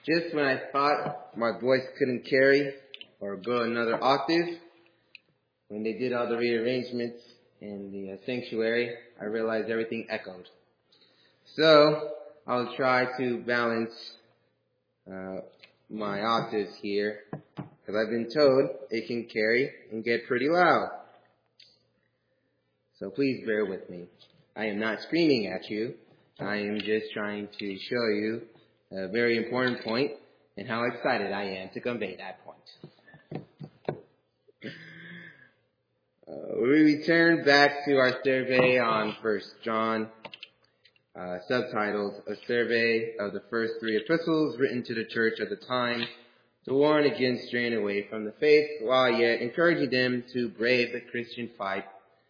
Just when I thought my voice couldn't carry or go another octave, when they did all the rearrangements in the sanctuary, I realized everything echoed. So I'll try to balance my octaves here, because I've been told it can carry and get pretty loud. So please bear with me. I am not screaming at you. I am just trying to show you a very important point and how excited I am to convey that point. We return back to our survey on 1 John, subtitled, A Survey of the First Three Epistles Written to the Church of the Time, to warn against straying away from the faith, while yet encouraging them to brave the Christian fight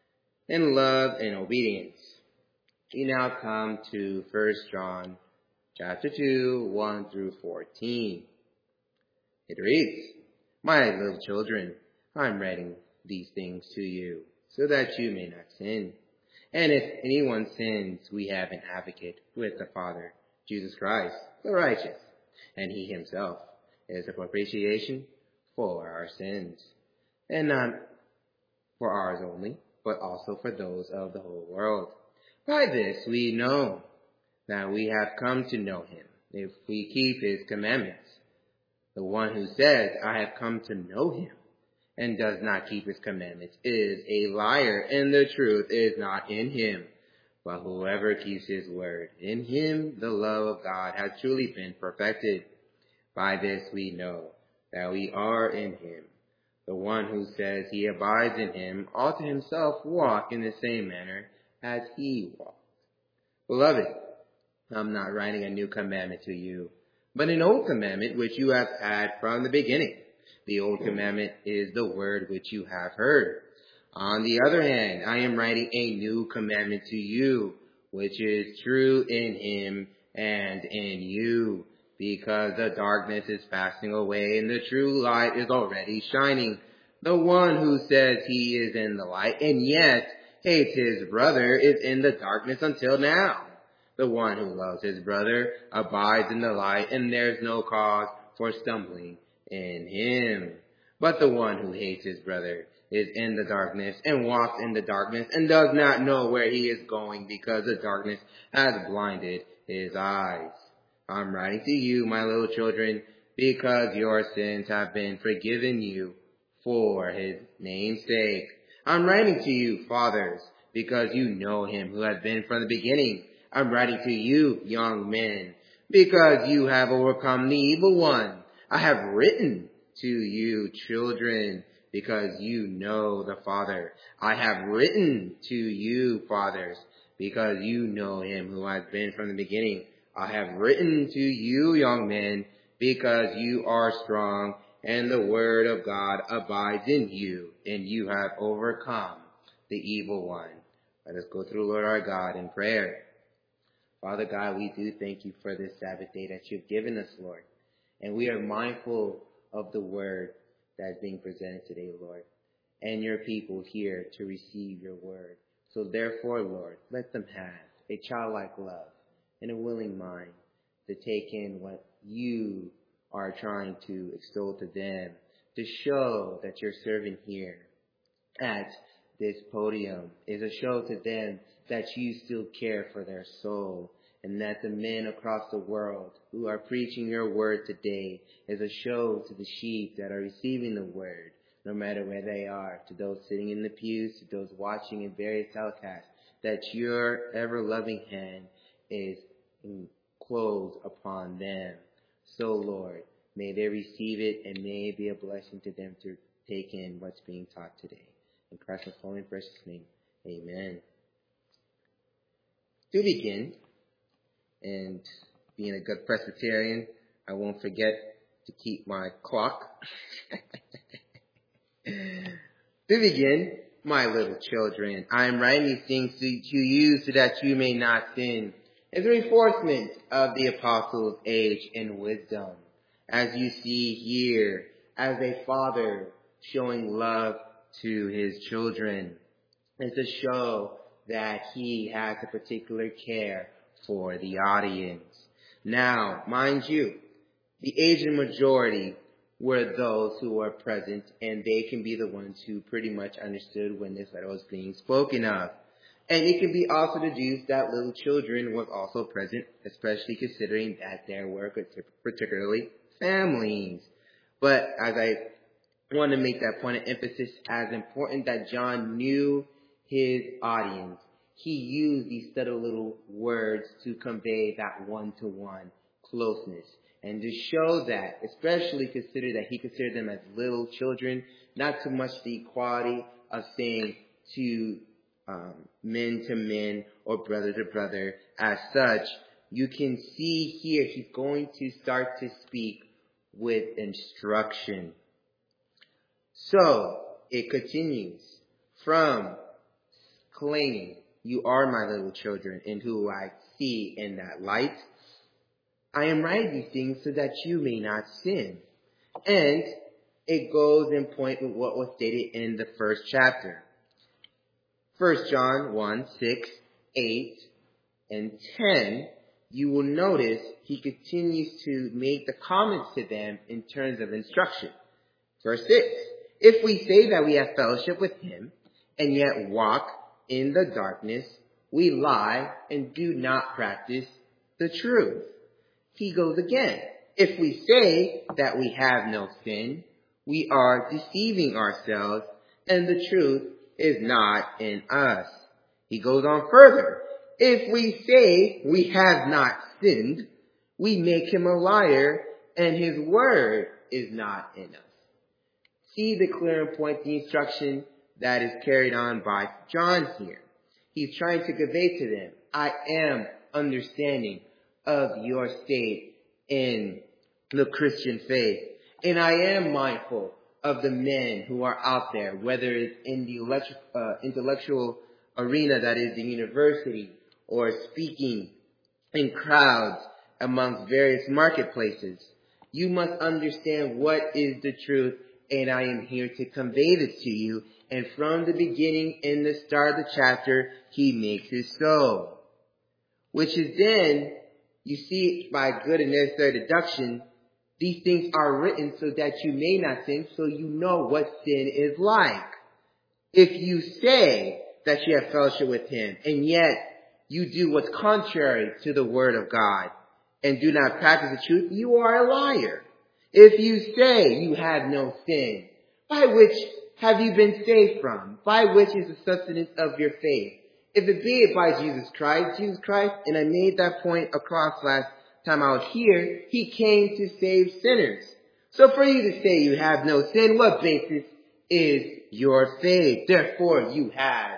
in love and obedience. We now come to 1 John chapter 2, 1 through 14. It reads, My little children, I am writing these things to you, so that you may not sin. And if anyone sins, we have an advocate with the Father, Jesus Christ, the righteous, and he himself is a propitiation for our sins, and not for ours only, but also for those of the whole world. By this we know that we have come to know him, if we keep his commandments. The one who says, I have come to know him, and does not keep his commandments, is a liar, and the truth is not in him. But whoever keeps his word, in him the love of God has truly been perfected. By this we know that we are in him. The one who says he abides in him ought to himself walk in the same manner as he walked. Beloved, I'm not writing a new commandment to you, but an old commandment which you have had from the beginning. The old commandment is the word which you have heard. On the other hand, I am writing a new commandment to you, which is true in him and in you, because the darkness is passing away and the true light is already shining. The one who says he is in the light and yet hates his brother is in the darkness until now. The one who loves his brother abides in the light, and there is no cause for stumbling in him. But the one who hates his brother is in the darkness and walks in the darkness and does not know where he is going, because the darkness has blinded his eyes. I'm writing to you, my little children, because your sins have been forgiven you for his name's sake. I'm writing to you, fathers, because you know him who has been from the beginning. I'm writing to you, young men, because you have overcome the evil one. I have written to you, children, because you know the Father. I have written to you, fathers, because you know him who has been from the beginning. I have written to you, young men, because you are strong, and the word of God abides in you, and you have overcome the evil one. Let us go through Lord our God in prayer. Father God, we do thank you for this Sabbath day that you've given us, Lord. And we are mindful of the word that is being presented today, Lord, and your people here to receive your word. So therefore, Lord, let them have a childlike love and a willing mind to take in what you are trying to extol to them, to show that your servant here at this podium is a show to them that you still care for their soul, and that the men across the world who are preaching your word today is a show to the sheep that are receiving the word, no matter where they are, to those sitting in the pews, to those watching in various telecasts, that your ever-loving hand is enclosed upon them. So, Lord, may they receive it, and may it be a blessing to them to take in what's being taught today. In Christ's holy and precious name, amen. To begin, and being a good Presbyterian, I won't forget to keep my clock. To begin, my little children, I am writing these things to you so that you may not sin. It's a reinforcement of the apostles' age and wisdom, as you see here, as a father showing love to his children. It's a show that he has a particular care for the audience. Now, mind you, The Asian majority were those who were present, and they can be the ones who pretty much understood when this letter was being spoken of. And it can be also deduced that little children was also present, especially considering that there were particularly families. But as I want to make that point of emphasis, as important that John knew his audience, he used these subtle little words to convey that one-to-one closeness. And to show that, especially consider that he considered them as little children, not so much the equality of saying to men or brother to brother as such, you can see here he's going to start to speak with instruction. So it continues from claiming, "You are my little children, in whom I see in that light. I am writing these things so that you may not sin." And it goes in point with what was stated in the first chapter. 1 John 1, 6, 8, and 10, you will notice he continues to make the comments to them in terms of instruction. Verse 6, "If we say that we have fellowship with him and yet walk in the darkness, we lie and do not practice the truth." He goes again, "If we say that we have no sin, we are deceiving ourselves and the truth is not in us." He goes on further, "If we say we have not sinned, we make him a liar and his word is not in us." See the clear and pointed instruction that is carried on by John here. He's trying to convey to them, I am understanding of your state in the Christian faith. And I am mindful of the men who are out there, whether it's in the intellectual arena, that is the university, or speaking in crowds amongst various marketplaces. You must understand what is the truth, and I am here to convey this to you. And from the beginning, in the start of the chapter, he makes it so. Which is then, you see, by good and necessary deduction, these things are written so that you may not sin, so you know what sin is like. If you say that you have fellowship with him, and yet you do what's contrary to the word of God, and do not practice the truth, you are a liar. If you say you have no sin, by which have you been saved from? By which is the sustenance of your faith? If it be it by Jesus Christ, and I made that point across last time I was here, he came to save sinners. So for you to say you have no sin, what basis is your faith? Therefore you have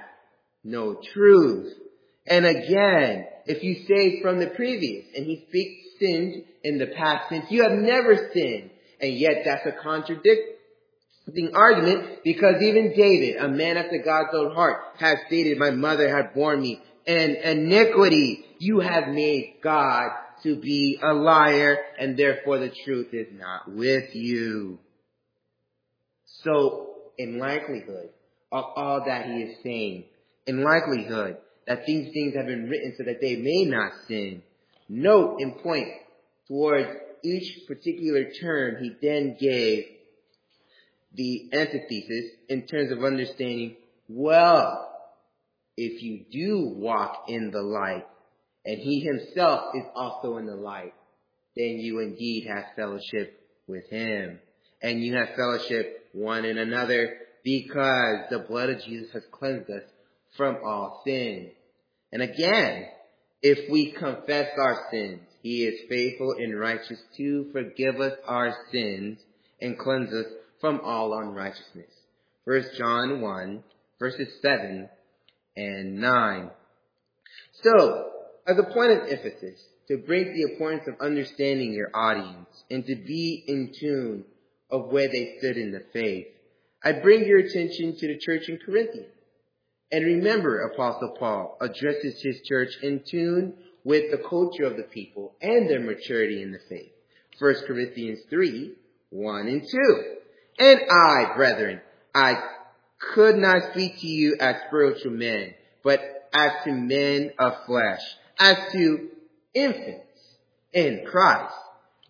no truth. And again, if you say from the previous, and he speaks sinned in the past tense, you have never sinned. And yet that's a contradicting argument, because even David, a man after God's own heart, has stated, "My mother had borne me in iniquity. You have made God to be a liar, and therefore the truth is not with you." So, in likelihood of all that he is saying, in likelihood that these things have been written so that they may not sin, note and point towards each particular term he then gave the antithesis in terms of understanding, well, if you do walk in the light, and he himself is also in the light, then you indeed have fellowship with him. And you have fellowship one in another, because the blood of Jesus has cleansed us from all sin. And again, if we confess our sins, he is faithful and righteous to forgive us our sins and cleanse us from all unrighteousness. 1 John 1, verses 7 and 9. So, as a point of emphasis, to bring the importance of understanding your audience and to be in tune of where they stood in the faith, I bring your attention to the church in Corinthians. And remember, Apostle Paul addresses his church in tune with the culture of the people and their maturity in the faith. 1 Corinthians 3, 1 and 2. "And I, brethren, I could not speak to you as spiritual men, but as to men of flesh, as to infants in Christ.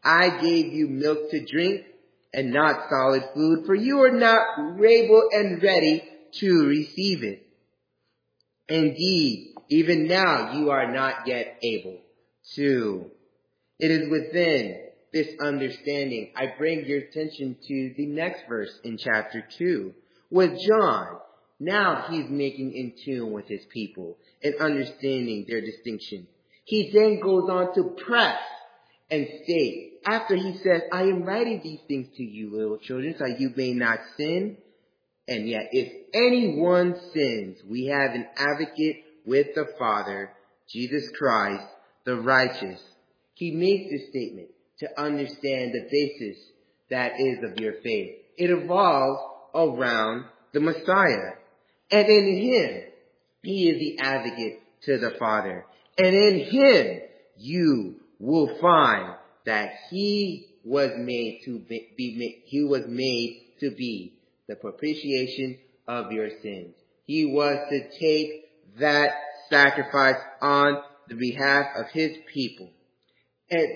I gave you milk to drink and not solid food, for you are not able and ready to receive it. Indeed, even now you are not yet able to. It is within this understanding I bring your attention to the next verse in chapter 2. With John, now he's making in tune with his people and understanding their distinction. He then goes on to press and state, after he says, I am writing these things to you, little children, so you may not sin. And yet, if anyone sins, we have an advocate with the Father, Jesus Christ, the righteous. He makes this statement to understand the basis that is of your faith. It revolves around the Messiah. And in him, he is the advocate to the Father. And in him, you will find that he was made to be the propitiation of your sins. He was to take that sacrifice on the behalf of his people. And,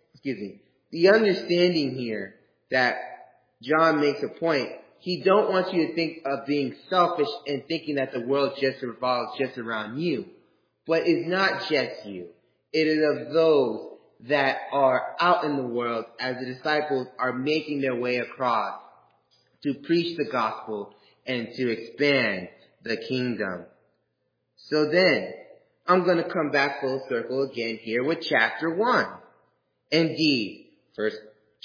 the understanding here that John makes a point, he don't want you to think of being selfish and thinking that the world just revolves just around you. But it's not just you. It is of those that are out in the world as the disciples are making their way across to preach the gospel and to expand the kingdom. So then, I'm going to come back full circle again here with chapter 1. Indeed, First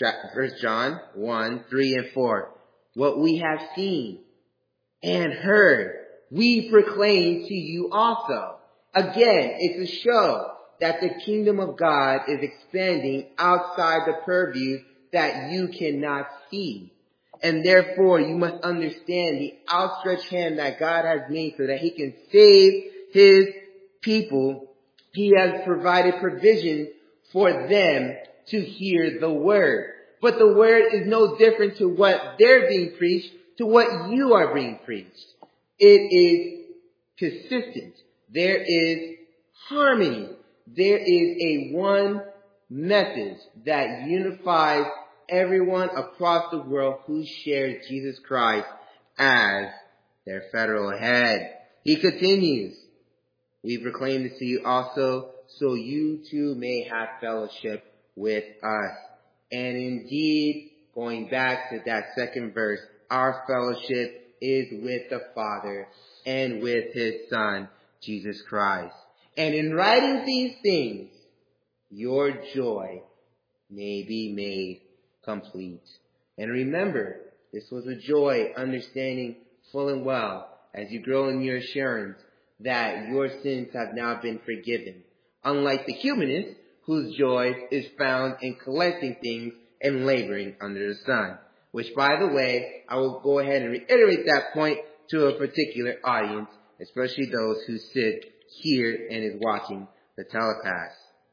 John 1, 3, and 4. What we have seen and heard, we proclaim to you also. Again, it's a show that the kingdom of God is expanding outside the purview that you cannot see. And therefore, you must understand the outstretched hand that God has made so that he can save his people. He has provided provision for them to hear the word. But the word is no different to what they're being preached, to what you are being preached. It is consistent. There is harmony. There is a one message that unifies everyone across the world who shares Jesus Christ as their federal head. He continues, we proclaim this to you also, so you too may have fellowship with us. And indeed, going back to that second verse, our fellowship is with the Father and with his Son, Jesus Christ. And in writing these things, your joy may be made complete. And remember, this was a joy, understanding full and well, as you grow in your assurance that your sins have now been forgiven. Unlike the humanist, whose joy is found in collecting things and laboring under the sun. Which, by the way, I will go ahead and reiterate that point to a particular audience, especially those who sit here and is watching the telecast.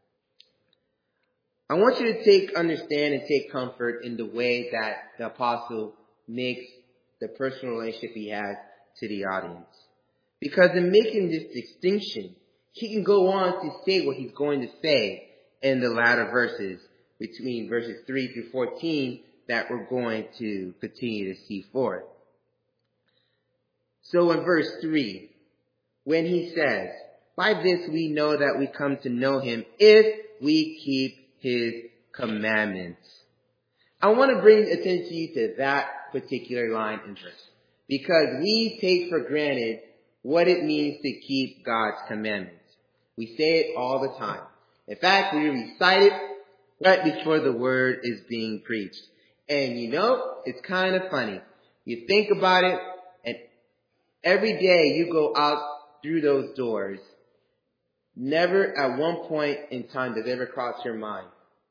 I want you to understand and take comfort in the way that the apostle makes the personal relationship he has to the audience. Because in making this distinction, he can go on to say what he's going to say in the latter verses, between verses 3 through 14, that we're going to continue to see forth. So in verse 3, when he says, by this we know that we come to know him if we keep his commandments. I want to bring attention to you to that particular line in verse, because we take for granted what it means to keep God's commandments. We say it all the time. In fact, we recite it right before the word is being preached. And you know, it's kind of funny. You think about it, and every day you go out through those doors, never at one point in time does it ever cross your mind.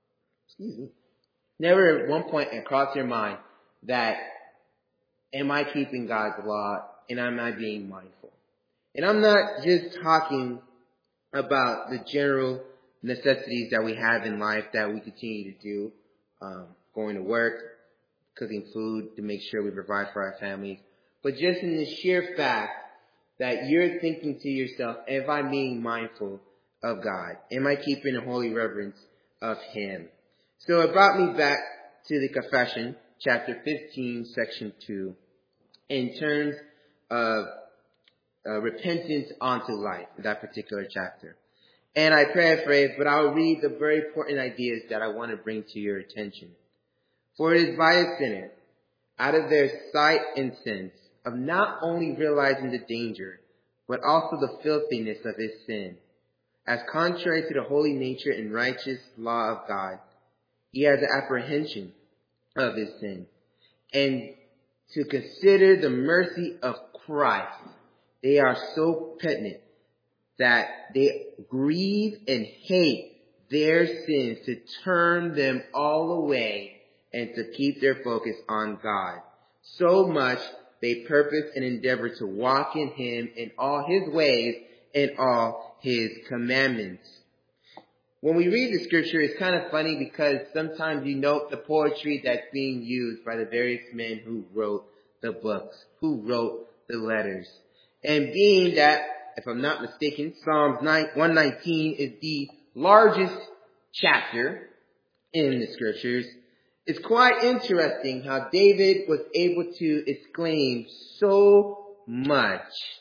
Never at one point cross your mind that, am I keeping God's law and am I being mindful? And I'm not just talking about the general necessities that we have in life that we continue to do, going to work, cooking food to make sure we provide for our families, but just in the sheer fact that you're thinking to yourself, am I being mindful of God? Am I keeping a holy reverence of him? So it brought me back to the confession, chapter 15, section 2, in terms of repentance onto life, that particular chapter. And I paraphrase, but I'll read the very important ideas that I want to bring to your attention. For it is by a sinner, out of their sight and sense, of not only realizing the danger, but also the filthiness of his sin, as contrary to the holy nature and righteous law of God, he has an apprehension of his sin, and to consider the mercy of Christ. They are so penitent that they grieve and hate their sins to turn them all away and to keep their focus on God. So much they purpose and endeavor to walk in him in all his ways and all his commandments. When we read the scripture, it's kind of funny because sometimes you note the poetry that's being used by the various men who wrote the books, who wrote the letters. And being that, if I'm not mistaken, Psalms 119 is the largest chapter in the scriptures, it's quite interesting how David was able to exclaim so much,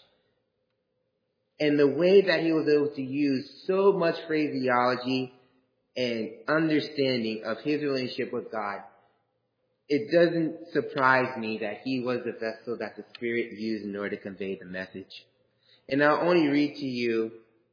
and the way that he was able to use so much phraseology and understanding of his relationship with God. It doesn't surprise me that he was the vessel that the Spirit used in order to convey the message. And I'll only read to you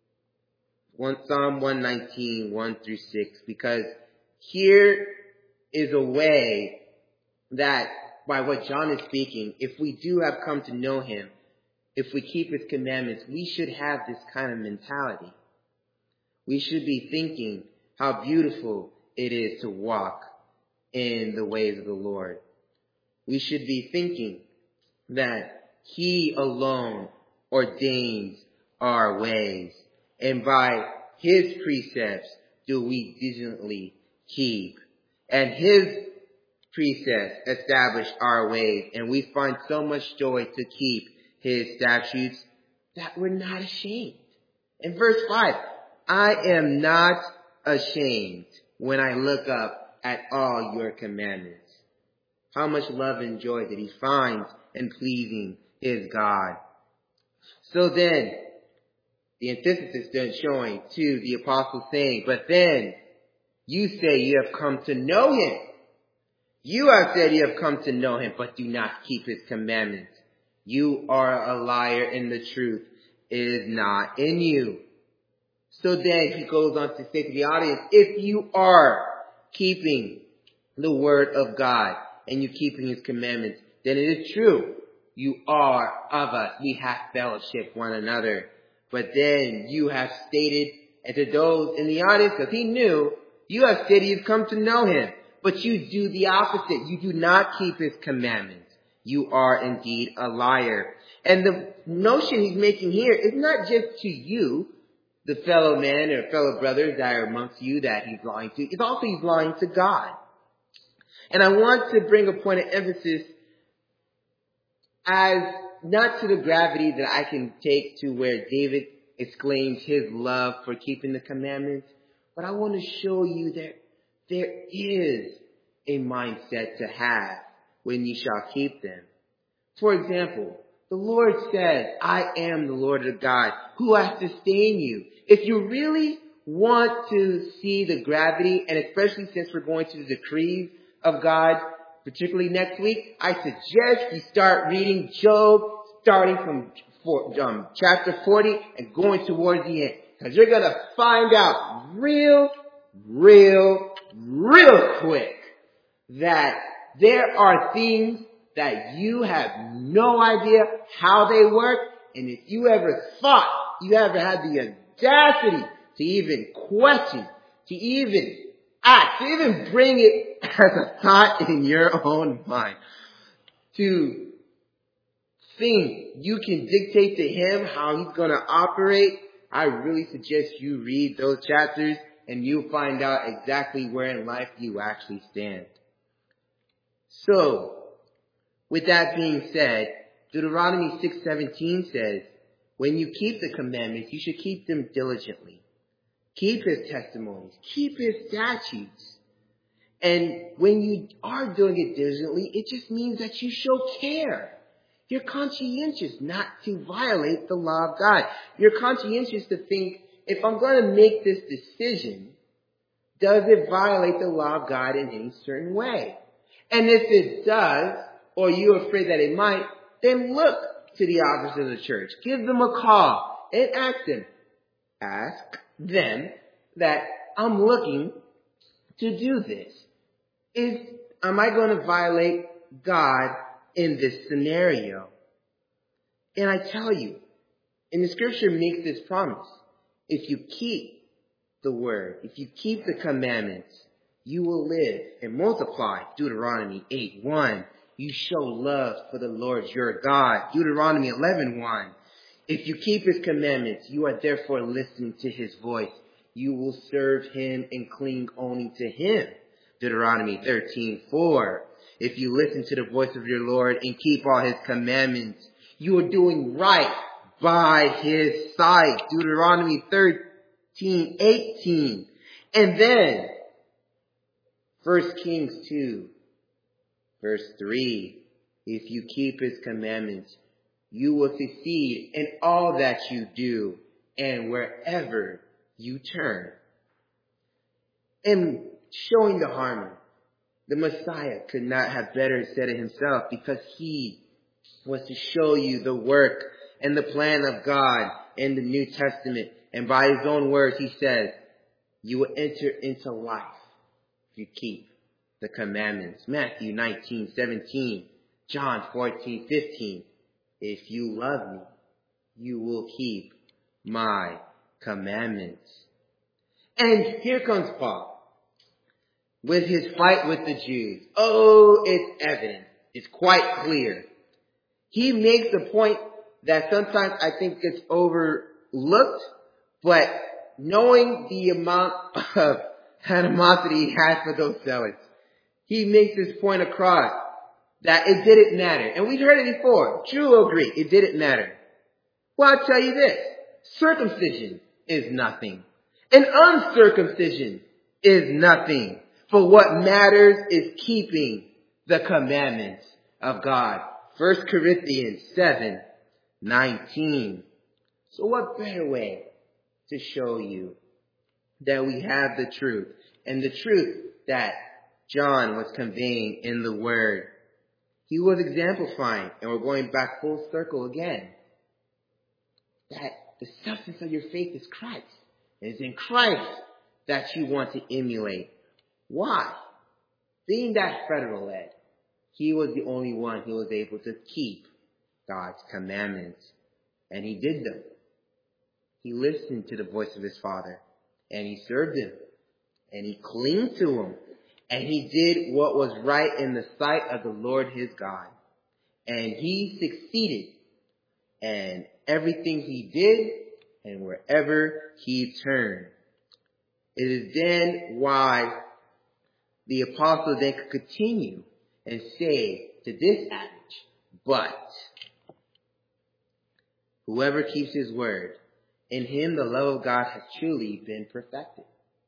Psalm 119, 1 through 6, because here is a way that, by what John is speaking, if we do have come to know him, if we keep his commandments, we should have this kind of mentality. We should be thinking how beautiful it is to walk in the ways of the Lord. We should be thinking that he alone ordains our ways, and by his precepts do we diligently keep. And his precepts establish our ways, and we find so much joy to keep his statutes that we're not ashamed. In verse 5, I am not ashamed when I look up at all your commandments. How much love and joy did he find in pleasing his God? So then, the antithesis then showing to the apostle saying, but then you say you have come to know him. You have said you have come to know him, but do not keep his commandments. You are a liar, and the truth is not in you. So then he goes on to say to the audience, if you are keeping the word of God and you keeping his commandments, then it is true. You are of us. We have fellowship one another. But then you have stated, and to those in the audience, because he knew, you have said you've come to know him, but you do the opposite. You do not keep his commandments. You are indeed a liar. And the notion he's making here is not just to you, the fellow man or fellow brothers that are amongst you that he's lying to. It's also he's lying to God. And I want to bring a point of emphasis as not to the gravity that I can take to where David exclaims his love for keeping the commandments, but I want to show you that there is a mindset to have when you shall keep them. For example, the Lord says, I am the Lord of God who has sustained you. If you really want to see the gravity, and especially since we're going to the decrees of God, particularly next week, I suggest you start reading Job, starting from chapter 40 and going towards the end. Because you're going to find out real quick that there are things that you have no idea how they work. And if you ever thought, you ever had the audacity to even question, to even act, to even bring it as a thought in your own mind, to think you can dictate to him how he's going to operate, I really suggest you read those chapters and you'll find out exactly where in life you actually stand. So, with that being said, Deuteronomy 6:17 says, when you keep the commandments, you should keep them diligently. Keep his testimonies. Keep his statutes. And when you are doing it diligently, it just means that you show care. You're conscientious not to violate the law of God. You're conscientious to think, if I'm going to make this decision, does it violate the law of God in any certain way? And if it does, or you're afraid that it might, then look to the officers of the church. Give them a call and ask them that I'm looking to do this. Am I going to violate God in this scenario? And I tell you, and the scripture makes this promise, if you keep the word, if you keep the commandments, you will live and multiply. Deuteronomy 8:1. You show love for the Lord your God. Deuteronomy 11:1. If you keep his commandments, you are therefore listening to his voice. You will serve him and cling only to him. Deuteronomy 13:4. If you listen to the voice of your Lord and keep all his commandments, you are doing right by his side. Deuteronomy 13:18. And then 1 Kings 2, verse 3. If you keep his commandments, you will succeed in all that you do and wherever you turn. And showing the harmony, the Messiah could not have better said it himself, because he was to show you the work and the plan of God in the New Testament. And by his own words, he says, you will enter into life if you keep the commandments. Matthew 19:17, John 14:15. If you love me, you will keep my commandments. And here comes Paul with his fight with the Jews. Oh, it's evident. It's quite clear. He makes a point that sometimes I think gets overlooked, but knowing the amount of animosity he has for those zealots, he makes this point across that it didn't matter. And we've heard it before. Jew will agree. It didn't matter. Well, I'll tell you this. Circumcision is nothing. And uncircumcision is nothing. For what matters is keeping the commandments of God. 1 Corinthians 7:19. So what better way to show you that we have the truth, and the truth that John was conveying in the word? He was exemplifying, and we're going back full circle again, that the substance of your faith is Christ. It is in Christ that you want to emulate. Why? Being that federal led, he was the only one who was able to keep God's commandments. And he did them. He listened to the voice of his Father. And he served him. And he clinged to him. And he did what was right in the sight of the Lord his God. And he succeeded. And everything he did, and wherever he turned. It is then why the apostle then could continue and say to this adage, but whoever keeps his word, in him the love of God has truly been perfected.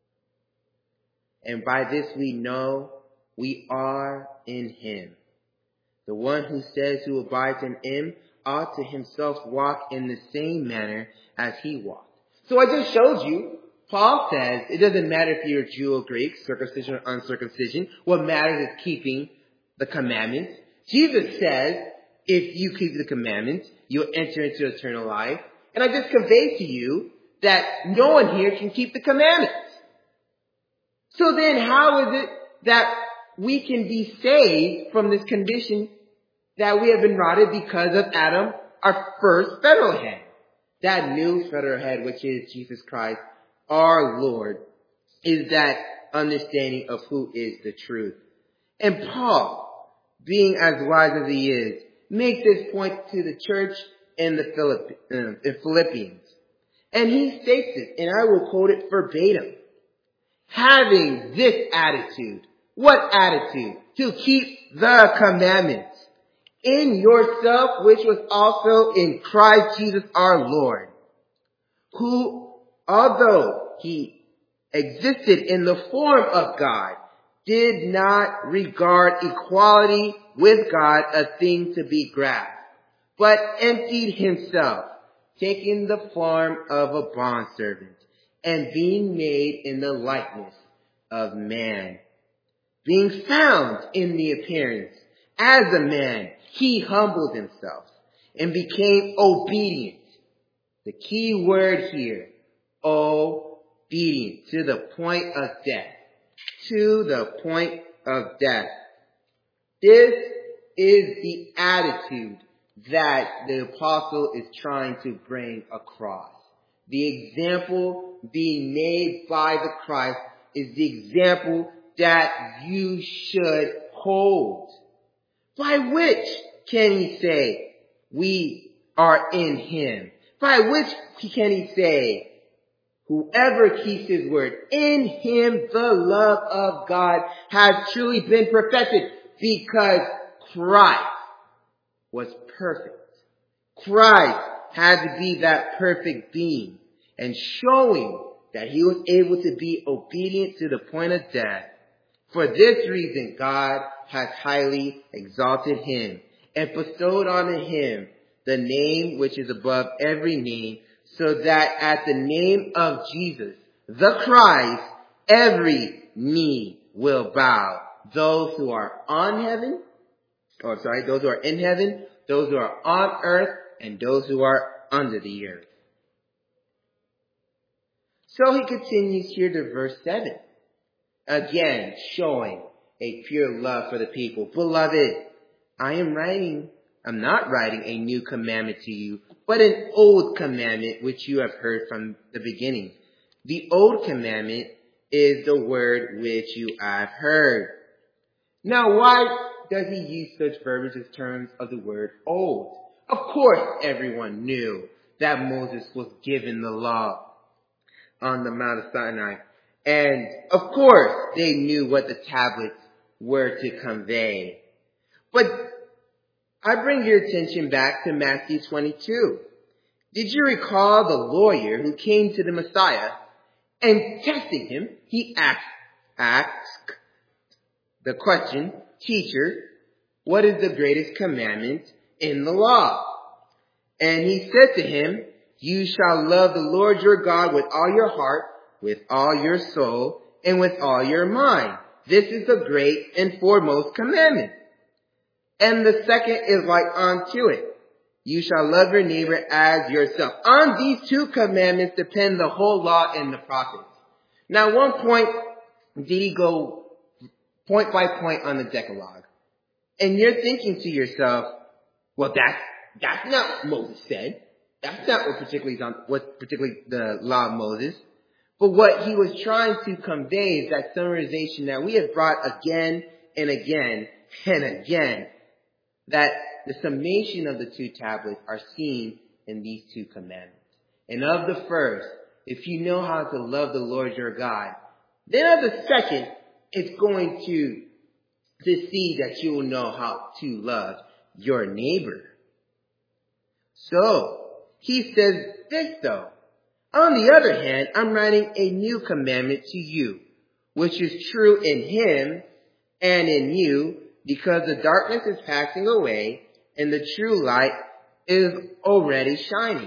And by this we know we are in him. The one who says who abides in him ought to himself walk in the same manner as he walked. So I just showed you, Paul says it doesn't matter if you're a Jew or Greek, circumcision or uncircumcision. What matters is keeping the commandments. Jesus says if you keep the commandments, you'll enter into eternal life. And I just conveyed to you that no one here can keep the commandments. So then how is it that we can be saved from this condition that we have been rotted because of Adam, our first federal head? That new federal head, which is Jesus Christ, our Lord, is that understanding of who is the truth. And Paul, being as wise as he is, makes this point to the church in Philippians. And he states it, and I will quote it verbatim. Having this attitude. What attitude? To keep the commandments in yourself, which was also in Christ Jesus our Lord, who, although he existed in the form of God, did not regard equality with God a thing to be grasped, but emptied himself, taking the form of a bondservant, and being made in the likeness of man. Being found in the appearance as a man, he humbled himself and became obedient. The key word here, obedient, to the point of death. To the point of death. This is the attitude that the apostle is trying to bring across. The example being made by the Christ is the example that you should hold. By which can he say we are in him? By which can he say whoever keeps his word, in him the love of God has truly been perfected, because Christ was perfect. Christ had to be that perfect being, and showing that he was able to be obedient to the point of death. For this reason, God has highly exalted him and bestowed on him the name which is above every name, so that at the name of Jesus, the Christ, every knee will bow. Those who are those who are in heaven, those who are on earth, and those who are under the earth. So he continues here to verse 7. Again, showing a pure love for the people. Beloved, I'm not writing a new commandment to you, but an old commandment which you have heard from the beginning. The old commandment is the word which you have heard. Now, why does he use such verbiage in terms of the word old? Of course, everyone knew that Moses was given the law on the Mount of Sinai. And of course, they knew what the tablets were to convey. But I bring your attention back to Matthew 22. Did you recall the lawyer who came to the Messiah and testing him, he asked the question, Teacher, what is the greatest commandment in the law? And he said to him, You shall love the Lord your God with all your heart, with all your soul, and with all your mind. This is the great and foremost commandment. And the second is like unto it. You shall love your neighbor as yourself. On these two commandments depend the whole law and the prophets. Now, at one point, did he go point by point on the Decalogue? And you're thinking to yourself, well, that's not what Moses said. That's not what particularly the law of Moses. But what he was trying to convey is that summarization that we have brought again and again and again, that the summation of the two tablets are seen in these two commandments. And of the first, if you know how to love the Lord your God, then of the second, it's going to see that you will know how to love your neighbor. So, he says this though. On the other hand, I'm writing a new commandment to you, which is true in him and in you, because the darkness is passing away and the true light is already shining.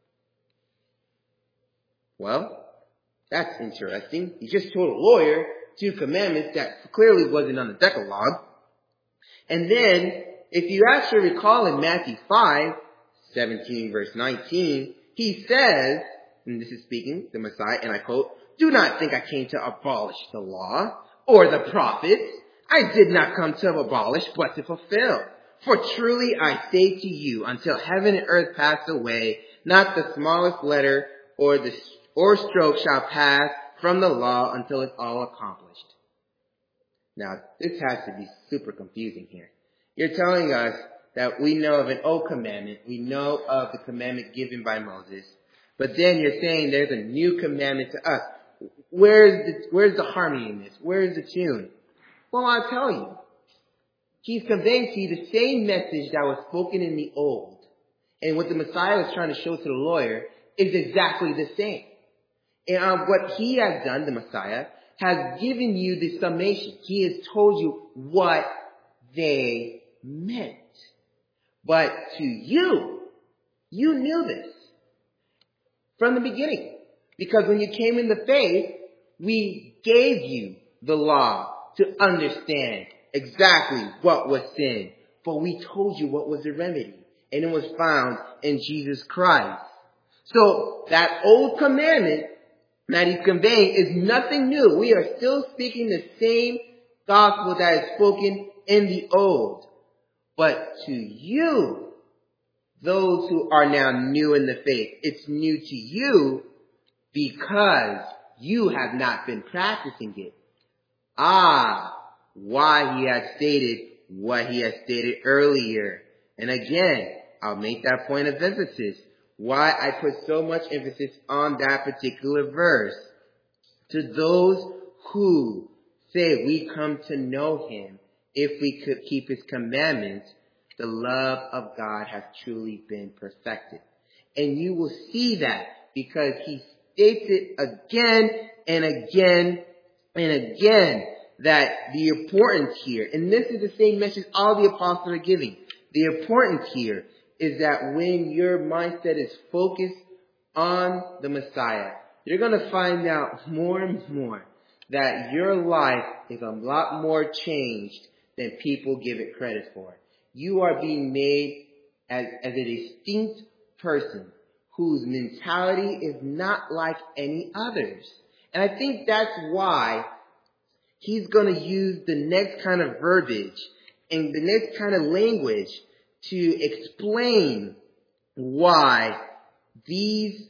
Well, that's interesting. He just told a lawyer two commandments that clearly wasn't on the Decalogue. And then, if you actually recall in Matthew 5:17 verse 19, he says, and this is speaking, the Messiah, and I quote, Do not think I came to abolish the law or the prophets. I did not come to abolish, but to fulfill. For truly I say to you, until heaven and earth pass away, not the smallest letter or stroke shall pass from the law until it's all accomplished. Now, this has to be super confusing here. You're telling us that we know of an old commandment, we know of the commandment given by Moses, but then you're saying there's a new commandment to us. Where's the harmony in this? Where's the tune? Well, I'll tell you. He's conveying to you the same message that was spoken in the old. And what the Messiah was trying to show to the lawyer is exactly the same. And what he has done, the Messiah, has given you the summation. He has told you what they meant. But to you, you knew this from the beginning. Because when you came in the faith, we gave you the law to understand exactly what was sin. But we told you what was the remedy. And it was found in Jesus Christ. So that old commandment that he's conveying is nothing new. We are still speaking the same gospel that is spoken in the old. But to you, those who are now new in the faith, it's new to you because you have not been practicing it. Why he has stated what he has stated earlier. And again, I'll make that point of emphasis. Why I put so much emphasis on that particular verse. To those who say we come to know him if we could keep his commandments, the love of God has truly been perfected. And you will see that because he states it again and again and again that the importance here, and this is the same message all the apostles are giving, the importance here is that when your mindset is focused on the Messiah, you're going to find out more and more that your life is a lot more changed than people give it credit for. You are being made as a distinct person whose mentality is not like any others. And I think that's why he's going to use the next kind of verbiage and the next kind of language to explain why these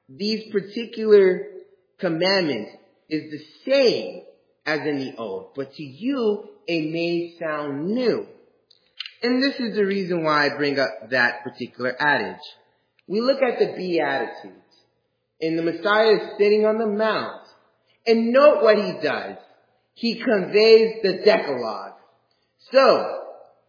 particular commandments is the same as in the old. But to you, it may sound new. And this is the reason why I bring up that particular adage. We look at the Beatitudes, and the Messiah is sitting on the mount. And note what he does. He conveys the Decalogue. So,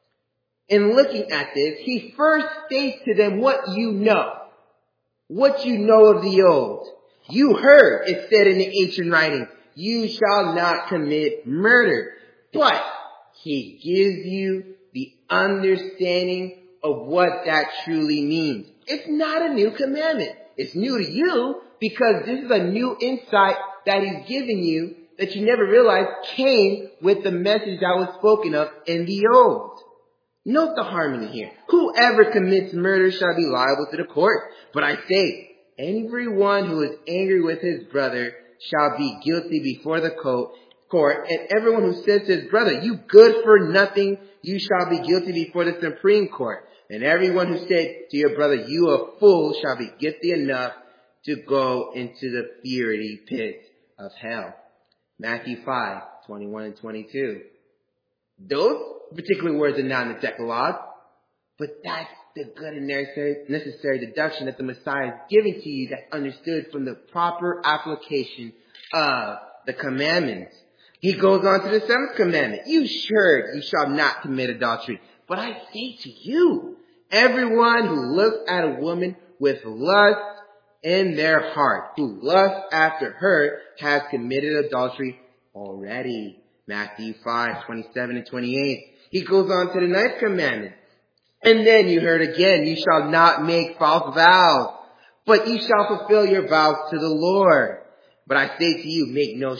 in looking at this, he first states to them what you know. What you know of the old. You heard it said in the ancient writings, you shall not commit murder. But he gives you the understanding of what that truly means. It's not a new commandment. It's new to you because this is a new insight that he's giving you that you never realized came with the message that was spoken of in the old. Note the harmony here. Whoever commits murder shall be liable to the court. But I say, everyone who is angry with his brother shall be guilty before the court. And everyone who says to his brother, you good for nothing, you shall be guilty before the Supreme Court. And everyone who said to your brother, you a fool, shall be guilty enough to go into the fiery pit of hell. Matthew 5:21 and 22. Those particular words are not in the Decalogue, but that's the good and necessary deduction that the Messiah is giving to you that's understood from the proper application of the commandments. He goes on to the seventh commandment. You shall not commit adultery. But I say to you, everyone who looks at a woman with lust in their heart, who lusts after her, has committed adultery already. Matthew 5:27 and 28. He goes on to the ninth commandment. And then you heard again, you shall not make false vows, but you shall fulfill your vows to the Lord. But I say to you, make no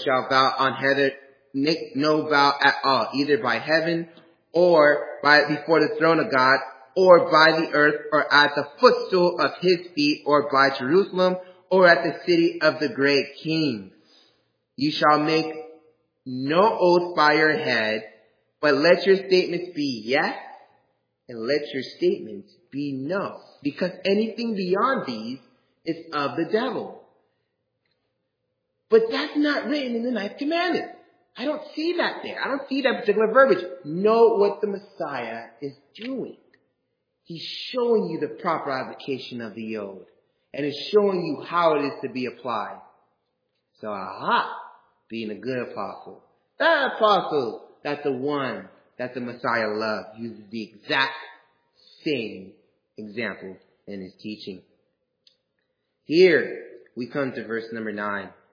vow at all, either by heaven or before the throne of God, or by the earth, or at the footstool of his feet, or by Jerusalem, or at the city of the great king. You shall make no oath by your head, but let your statements be yes, and let your statements be no. Because anything beyond these is of the devil. But that's not written in the ninth commandment. I don't see that there. I don't see that particular verbiage. Know what the Messiah is doing. He's showing you the proper application of the old. And is showing you how it is to be applied. So, being a good apostle. That apostle, that's the one that the Messiah loved, uses the exact same example in his teaching. Here, we come to verse number 9.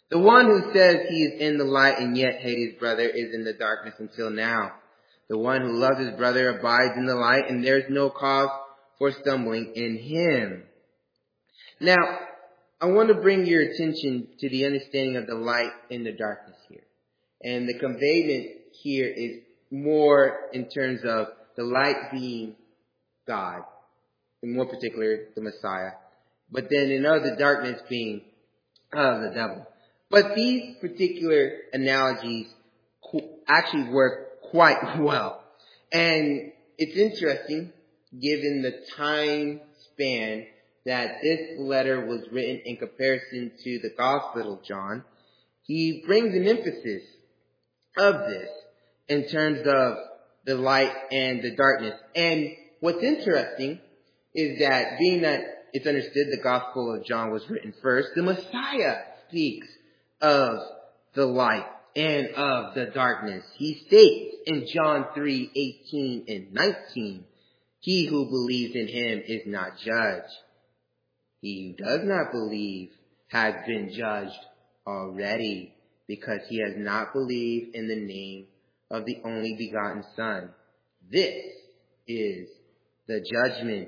The one who says he is in the light and yet hates his brother is in the darkness until now. The one who loves his brother abides in the light, and there is no cause for stumbling in him. Now, I want to bring your attention to the understanding of the light and the darkness here. And the conveyment here is more in terms of the light being God, in more particular, the Messiah. But then the darkness being the devil. But these particular analogies actually work quite well. And it's interesting, given the time span that this letter was written in comparison to the Gospel of John, he brings an emphasis of this in terms of the light and the darkness. And what's interesting is that, being that it's understood the Gospel of John was written first, the Messiah speaks of the light and of the darkness. He states in John 3:18 and 19, "He who believes in him is not judged. He who does not believe has been judged already, because he has not believed in the name of the only begotten Son. This is the judgment,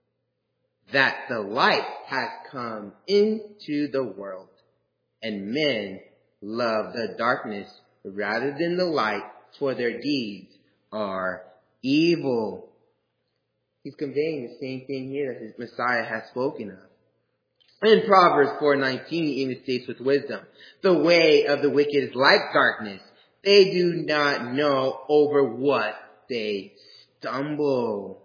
that the light has come into the world, and men love the darkness rather than the light, for their deeds are evil." He's conveying the same thing here that his Messiah has spoken of. In Proverbs 4:19, he even states with wisdom, "The way of the wicked is like darkness. They do not know over what they stumble."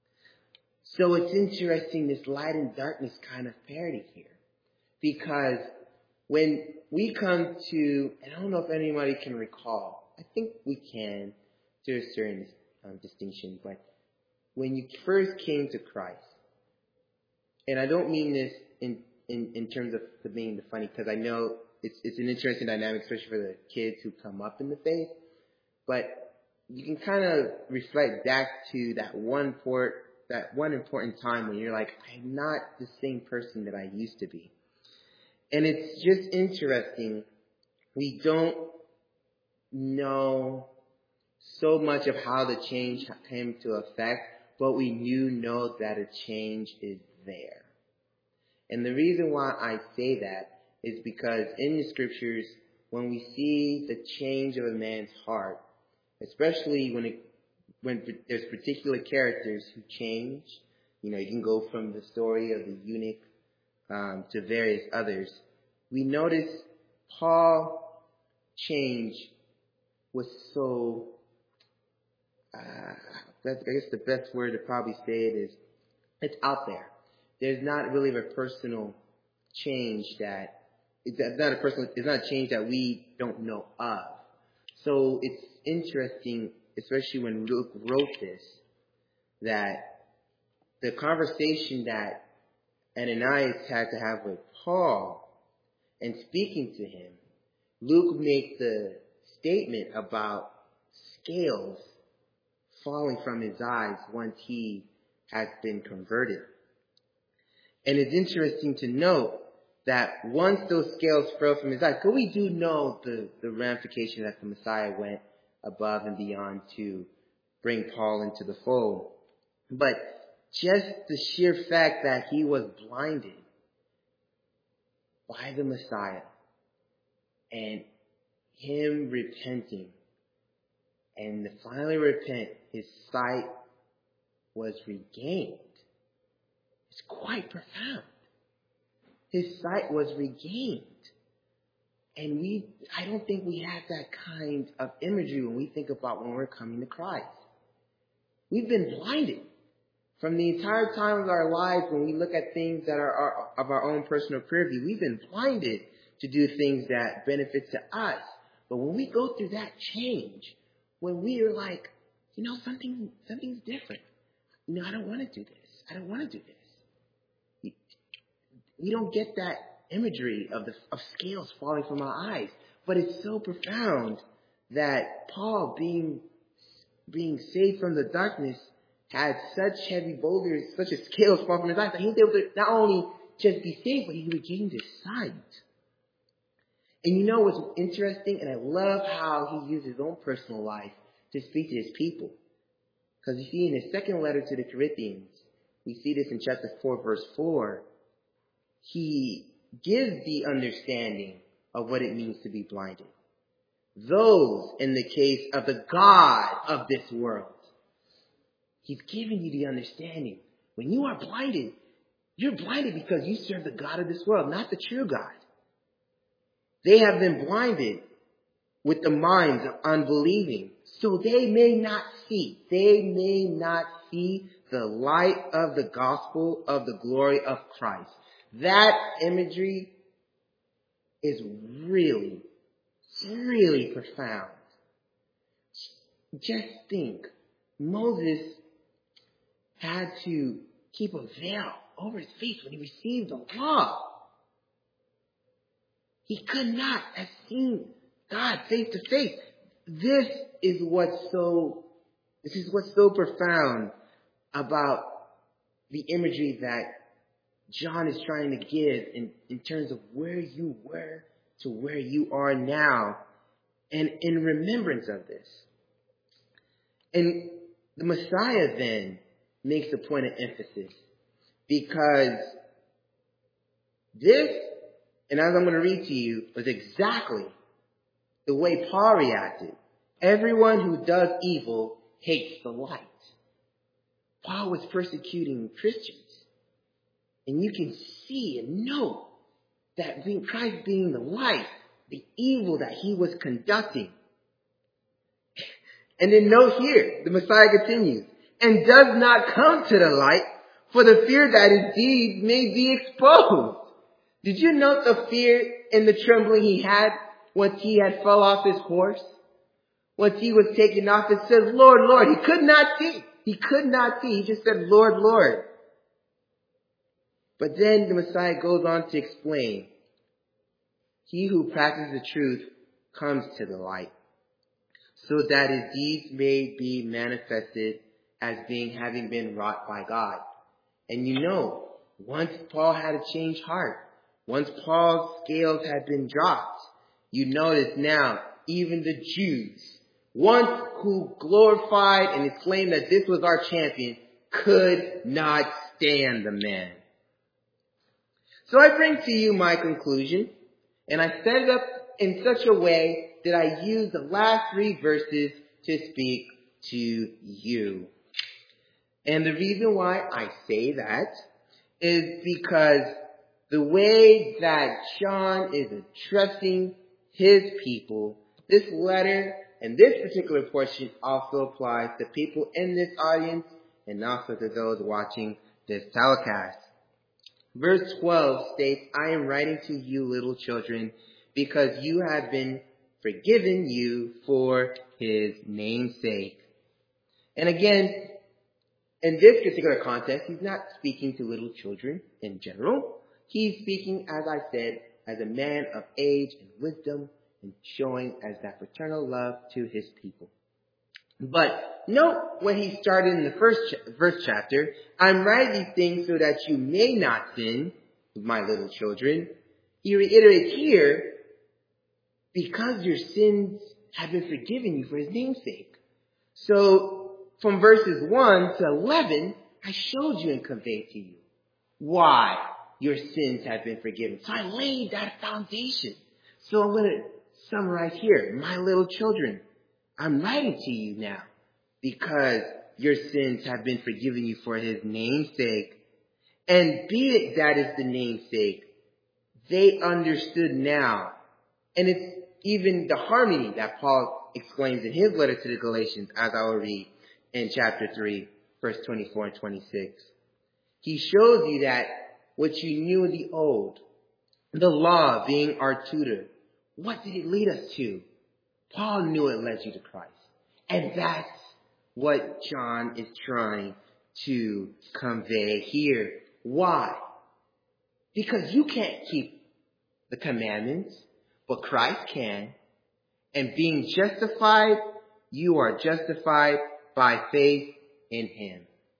So it's interesting, this light and darkness kind of parity here. Because when we come to, and I don't know if anybody can recall, I think we can, to a certain distinction, but when you first came to Christ, and I don't mean this in terms of being the funny, because I know it's an interesting dynamic, especially for the kids who come up in the faith, but you can kind of reflect back to that one important time when you're like, I'm not the same person that I used to be. And it's just interesting. We don't know so much of how the change came to effect, but we do know that a change is there. And the reason why I say that is because in the scriptures, when we see the change of a man's heart, especially when there's particular characters who change, you can go from the story of the eunuch to various others, we notice Paul's change was so, I guess the best word to probably say it is, it's out there. There's not really a personal change it's not a change that we don't know of. So it's interesting, especially when Luke wrote this, that the conversation that Ananias had to have with Paul and speaking to him, Luke makes the statement about scales falling from his eyes once he has been converted. And it's interesting to note that once those scales fell from his eyes, because we do know the ramification that the Messiah went above and beyond to bring Paul into the fold. But just the sheer fact that he was blinded by the Messiah and him repenting, and to finally repent, his sight was regained. It's quite profound. His sight was regained. And I don't think we have that kind of imagery when we think about when we're coming to Christ. We've been blinded from the entire time of our lives. When we look at things that are of our own personal purview, we've been blinded to do things that benefit to us. But when we go through that change, when we are like, something's different. I don't want to do this. I don't want to do this. We don't get that imagery of scales falling from our eyes. But it's so profound that Paul, being saved from the darkness, had such heavy boulders, such as scales fall from his eyes, that he was able to not only just be saved, but he regained his sight. And you know what's interesting? And I love how he used his own personal life to speak to his people. Because you see in his second letter to the Corinthians, we see this in chapter 4, verse 4, he gives the understanding of what it means to be blinded. Those in the case of the God of this world. He's giving you the understanding. When you are blinded, you're blinded because you serve the God of this world, not the true God. They have been blinded with the minds of unbelieving, so they may not see. They may not see the light of the gospel of the glory of Christ. That imagery is really, really profound. Just think, Moses had to keep a veil over his face when he received the law. He could not have seen God face to face. This is what's so profound about the imagery that John is trying to give in terms of where you were to where you are now, and in remembrance of this. And the Messiah then makes a point of emphasis, because this, and as I'm going to read to you, was exactly the way Paul reacted. Everyone who does evil hates the light. Paul was persecuting Christians. And you can see and know that Christ being the light, the evil that he was conducting. And then note here, the Messiah continues, and does not come to the light for the fear that his deeds may be exposed. Did you note the fear and the trembling he had once he had fell off his horse? Once he was taken off, it says, Lord, Lord. He could not see. He could not see. He just said, Lord, Lord. But then the Messiah goes on to explain, he who practices the truth comes to the light, so that his deeds may be manifested as having been wrought by God. And you know, once Paul had a changed heart, once Paul's scales had been dropped, you notice now, even the Jews, once who glorified and exclaimed that this was our champion, could not stand the man. So I bring to you my conclusion, and I set it up in such a way that I use the last 3 verses to speak to you. And the reason why I say that is because the way that John is addressing his people, this letter and this particular portion also applies to people in this audience and also to those watching this telecast. Verse 12 states, I am writing to you, little children, because you have been forgiven you for his name's sake. And again, in this particular context, he's not speaking to little children in general. He's speaking, as I said, as a man of age and wisdom, and showing as that fraternal love to his people. But note when he started in the first chapter, I'm writing these things so that you may not sin, my little children. He reiterates here, because your sins have been forgiven you for his name's sake. So from verses 1 to 11, I showed you and conveyed to you why your sins have been forgiven. So I laid that foundation. So I'm going to summarize here. My little children, I'm writing to you now because your sins have been forgiven you for his name's sake. And be it that is the name's sake, they understood now. And it's even the harmony that Paul explains in his letter to the Galatians, as I will read in chapter 3, verse 24 and 26. He shows you that what you knew in the old, the law being our tutor, what did it lead us to? Paul knew it led you to Christ. And that's what John is trying to convey here. Why? Because you can't keep the commandments, but Christ can. And being justified, you are justified by faith in him.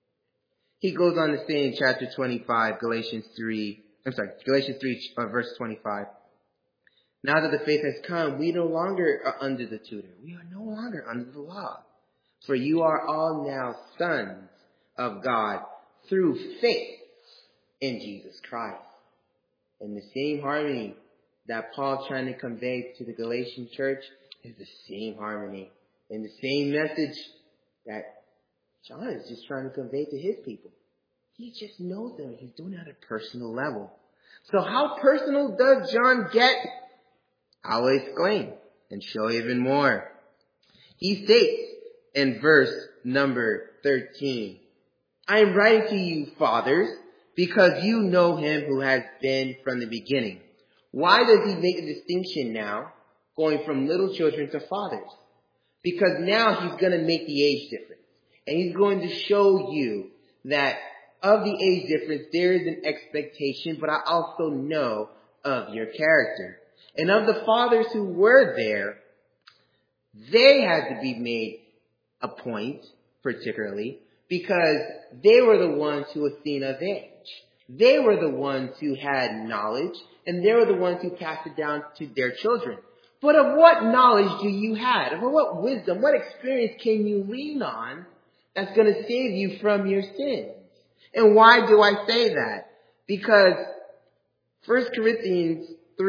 He goes on to say in chapter 25, Galatians 3, verse 25, Now that the faith has come, we no longer are under the tutor. We are no longer under the law. For you are all now sons of God through faith in Jesus Christ. And the same harmony that Paul's trying to convey to the Galatian church is the same harmony and the same message that John is just trying to convey to his people. He just knows them. He's doing it at a personal level. So how personal does John get? I will explain and show even more. He states in verse number 13, I am writing to you, fathers, because you know him who has been from the beginning. Why does he make a distinction now, going from little children to fathers? Because now he's going to make the age difference. And he's going to show you that of the age difference, there is an expectation, but I also know of your character. And of the fathers who were there, they had to be made a point, particularly, because they were the ones who were seen of age. They were the ones who had knowledge, and they were the ones who passed it down to their children. But of what knowledge do you have? Of what wisdom, what experience can you lean on that's going to save you from your sins? And why do I say that? Because 1 Corinthians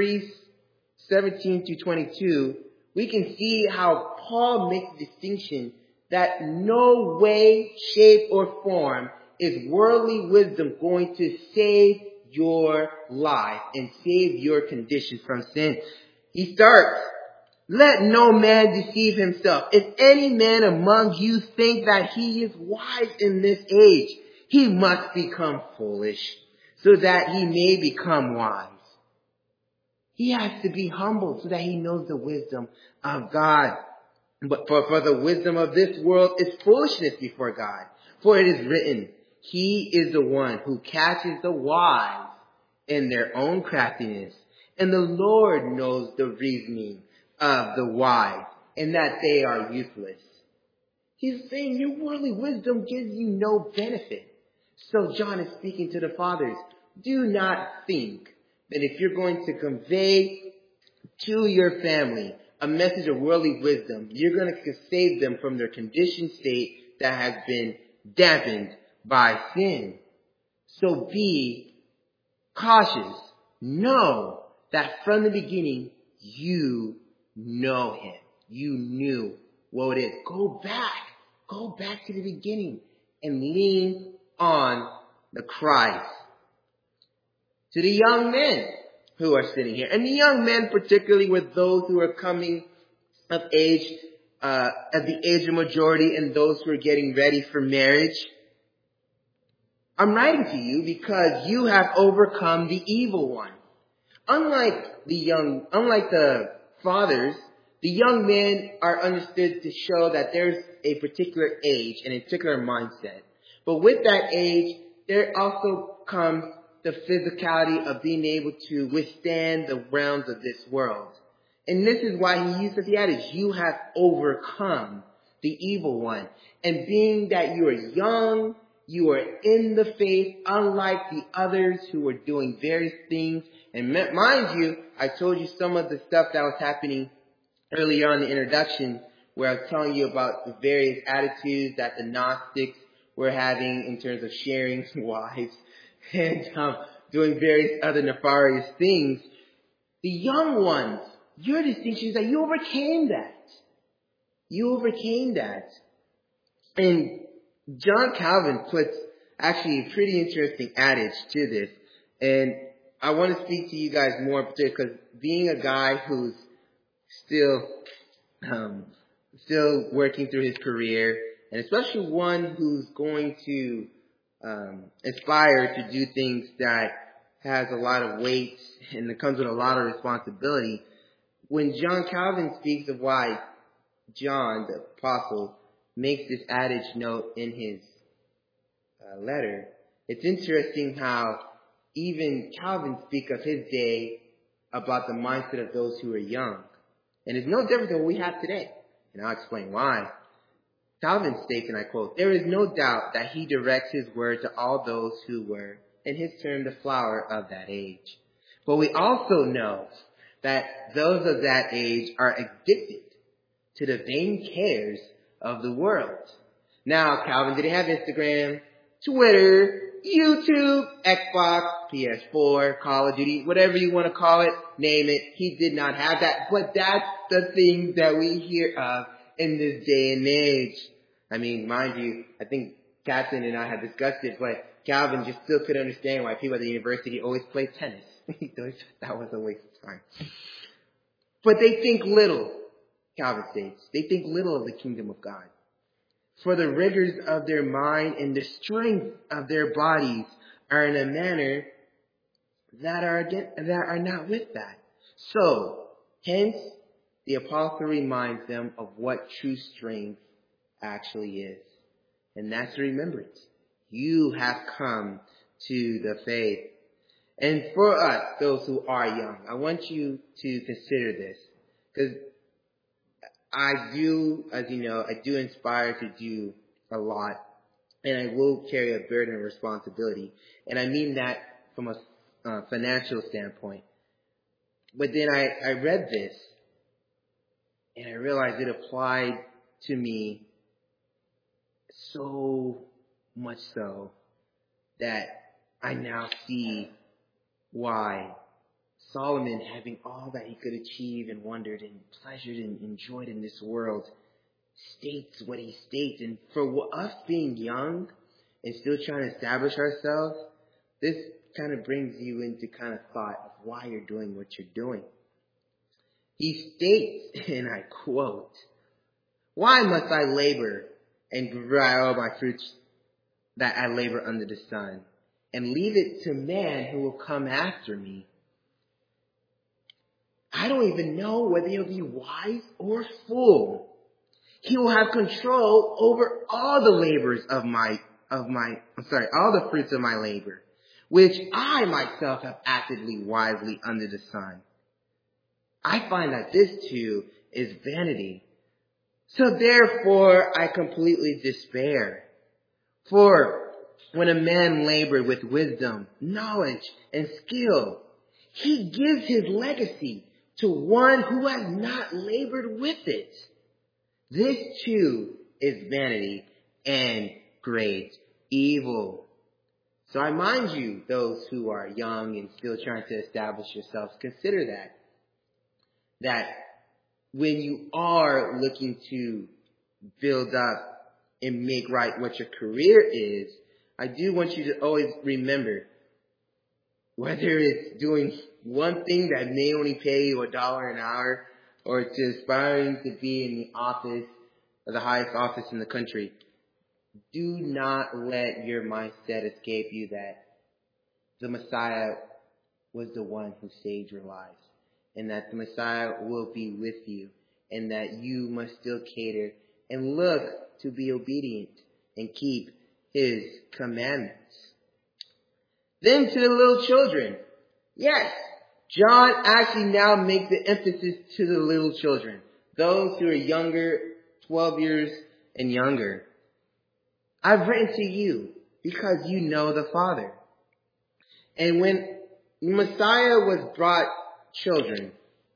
3:17-22, we can see how Paul makes the distinction that no way, shape, or form is worldly wisdom going to save your life and save your condition from sin. He starts, let no man deceive himself. If any man among you think that he is wise in this age, he must become foolish so that he may become wise. He has to be humble so that he knows the wisdom of God. But for the wisdom of this world is foolishness before God. For it is written, he is the one who catches the wise in their own craftiness. And the Lord knows the reasoning of the wise and that they are useless. He's saying your worldly wisdom gives you no benefit. So John is speaking to the fathers. Do not think that if you're going to convey to your family a message of worldly wisdom, you're going to save them from their conditioned state that has been dampened by sin. So be cautious. Know that from the beginning you know him. You knew what it is. Go back to the beginning and lean on the Christ. To the young men who are sitting here, and the young men particularly were those who are coming of age, at the age of majority, and those who are getting ready for marriage. I'm writing to you because you have overcome the evil one. Unlike the fathers, the young men are understood to show that there's a particular age and a particular mindset. But with that age, there also comes the physicality of being able to withstand the realms of this world. And this is why he uses the adage, you have overcome the evil one. And being that you are young, you are in the faith, unlike the others who were doing various things. And mind you, I told you some of the stuff that was happening earlier on in the introduction, where I was telling you about the various attitudes that the Gnostics were having in terms of sharing wives and doing various other nefarious things. The young ones, your distinction is that you overcame that. You overcame that. And John Calvin puts actually a pretty interesting adage to this. And I want to speak to you guys more in particular because being a guy who's still working through his career, and especially one who's going to aspire to do things that has a lot of weight and it comes with a lot of responsibility. When John Calvin speaks of why John, the apostle, makes this adage note in his letter, it's interesting how even Calvin speaks of his day about the mindset of those who are young. And it's no different than what we have today. And I'll explain why. Calvin states, and I quote, there is no doubt that he directs his word to all those who were, in his term, the flower of that age. But we also know that those of that age are addicted to the vain cares of the world. Now, Calvin didn't have Instagram, Twitter, YouTube, Xbox, PS4, Call of Duty, whatever you want to call it, name it. He did not have that, but that's the thing that we hear of in this day and age. I mean, mind you, I think Catherine and I had discussed it, but Calvin just still couldn't understand why people at the university always play tennis. He thought that was a waste of time. But they think little, Calvin states, they think little of the kingdom of God. For the rigors of their mind and the strength of their bodies are in a manner that are not with that. So, hence, the apostle reminds them of what true strength actually is. And that's remembrance. You have come to the faith. And for us, those who are young, I want you to consider this. Because I do, as you know, I do inspire to do a lot. And I will carry a burden of responsibility. And I mean that from a financial standpoint. But then I read this. And I realized it applied to me so much so that I now see why Solomon, having all that he could achieve and wondered and pleasured and enjoyed in this world, states what he states. And for us being young and still trying to establish ourselves, this kind of brings you into kind of thought of why you're doing what you're doing. He states, and I quote, "Why must I labor and dry all my fruits that I labor under the sun, and leave it to man who will come after me? I don't even know whether he'll be wise or fool. He will have control over all the labors all the fruits of my labor, which I myself have acted wisely under the sun. I find that this too is vanity. So therefore I completely despair. For when a man labored with wisdom, knowledge, and skill, he gives his legacy to one who has not labored with it. This too is vanity and great evil." So I mind you, those who are young and still trying to establish yourselves, consider that when you are looking to build up and make right what your career is, I do want you to always remember, whether it's doing one thing that may only pay you $1 an hour, or to aspiring to be in the office, or the highest office in the country, do not let your mindset escape you that the Messiah was the one who saved your lives, and that the Messiah will be with you, and that you must still cater and look to be obedient and keep his commandments. Then to the little children. Yes, John actually now makes the emphasis to the little children, those who are younger, 12 years and younger. "I've written to you because you know the Father." And when Messiah was brought children,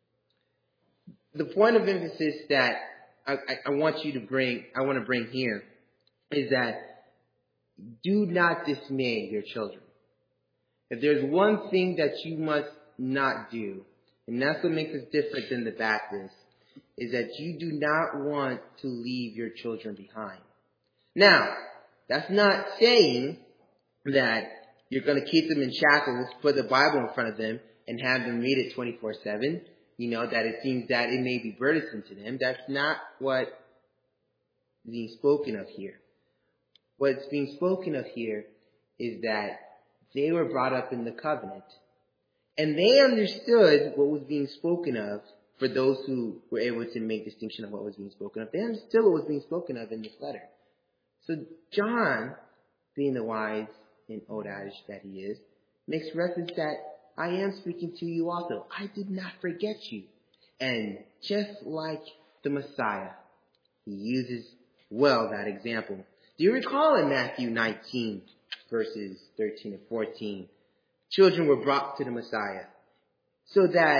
the point of emphasis that I want to bring here is that do not dismay your children. If there's one thing that you must not do, and that's what makes us different than the Baptists, is that you do not want to leave your children behind. Now, that's not saying that you're going to keep them in shackles, put the Bible in front of them, and have them read it 24/7. That it seems that it may be burdensome to them. That's not what's being spoken of here. What's being spoken of here is that they were brought up in the covenant, and they understood what was being spoken of. For those who were able to make distinction of what was being spoken of, they understood what was being spoken of in this letter. So John, being the wise and old adage that he is, makes reference that I am speaking to you also. I did not forget you. And just like the Messiah, he uses well that example. Do you recall in Matthew 19, verses 13 and 14, children were brought to the Messiah so that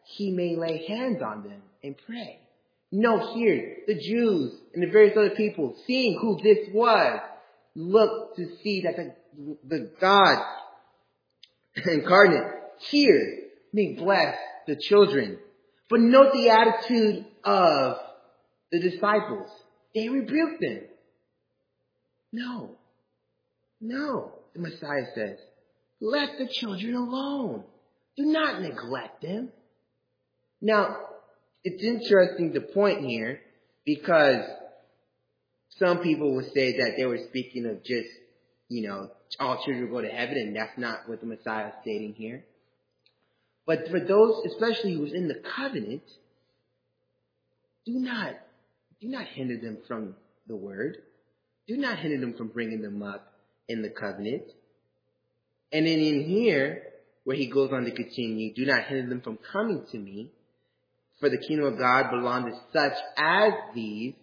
he may lay hands on them and pray. No, here, the Jews and the various other people, seeing who this was, looked to see that the God incarnate here may bless the children. But note the attitude of the disciples. They rebuked them. No, the Messiah says, let the children alone. Do not neglect them. Now, it's interesting to point here because some people would say that they were speaking of just, all children will go to heaven, and that's not what the Messiah is stating here. But for those, especially who's in the covenant, do not hinder them from the word. Do not hinder them from bringing them up in the covenant. And then in here, where he goes on to continue, do not hinder them from coming to me, for the kingdom of God belongs to such as these.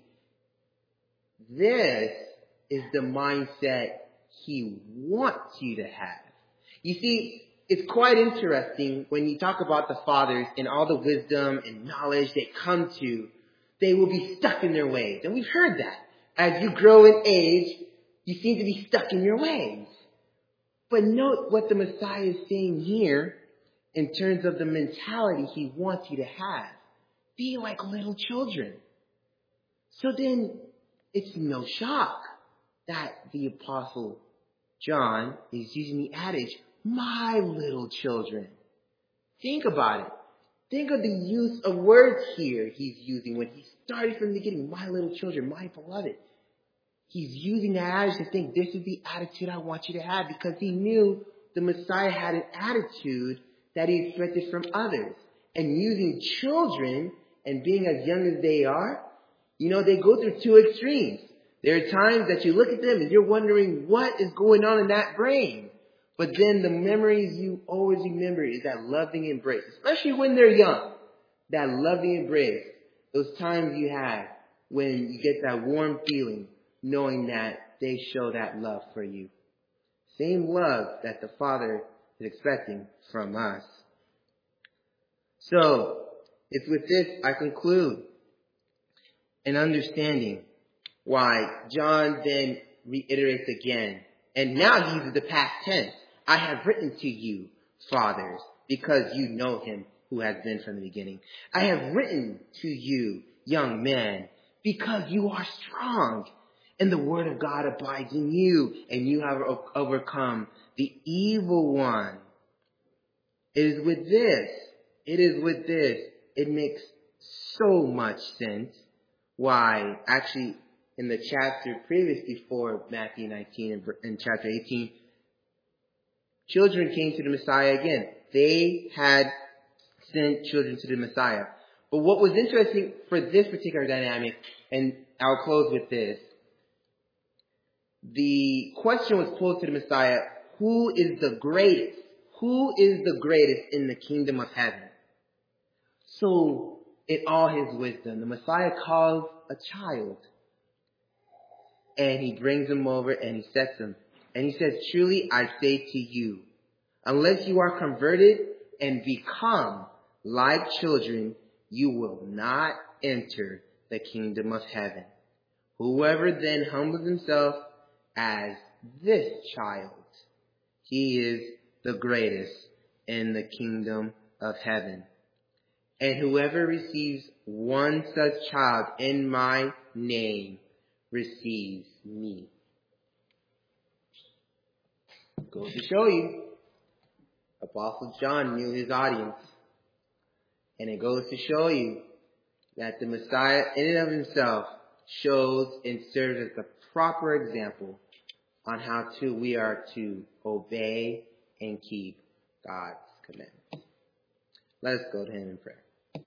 This is the mindset he wants you to have. You see, it's quite interesting when you talk about the fathers and all the wisdom and knowledge they come to, they will be stuck in their ways. And we've heard that. As you grow in age, you seem to be stuck in your ways. But note what the Messiah is saying here in terms of the mentality he wants you to have. Be like little children. So then, it's no shock that the Apostle John is using the adage, my little children. Think about it. Think of the use of words here he's using when he started from the beginning, my little children, my beloved. He's using the adage to think this is the attitude I want you to have because he knew the Messiah had an attitude that he expected from others. And using children and being as young as they are, they go through two extremes. There are times that you look at them and you're wondering what is going on in that brain. But then the memories you always remember is that loving embrace, especially when they're young. That loving embrace, those times you have when you get that warm feeling knowing that they show that love for you. Same love that the Father is expecting from us. So, it's with this I conclude an understanding why John then reiterates again. And now he uses the past tense. I have written to you, fathers, because you know him who has been from the beginning. I have written to you, young men, because you are strong, and the word of God abides in you, and you have overcome the evil one. It is with this, it makes so much sense why, actually, in the chapter previous before Matthew 19 and chapter 18, children came to the Messiah again. They had sent children to the Messiah. But what was interesting for this particular dynamic, and I'll close with this, the question was posed to the Messiah, who is the greatest? Who is the greatest in the kingdom of heaven? So, in all his wisdom, the Messiah calls a child. And he brings him over and he sets him. And he says, truly I say to you, unless you are converted and become like children, you will not enter the kingdom of heaven. Whoever then humbles himself as this child, he is the greatest in the kingdom of heaven. And whoever receives one such child in my name receives me. Goes to show you, Apostle John knew his audience. And it goes to show you that the Messiah in and of himself shows and serves as the proper example on how we are to obey and keep God's commandments. Let us go to him in prayer.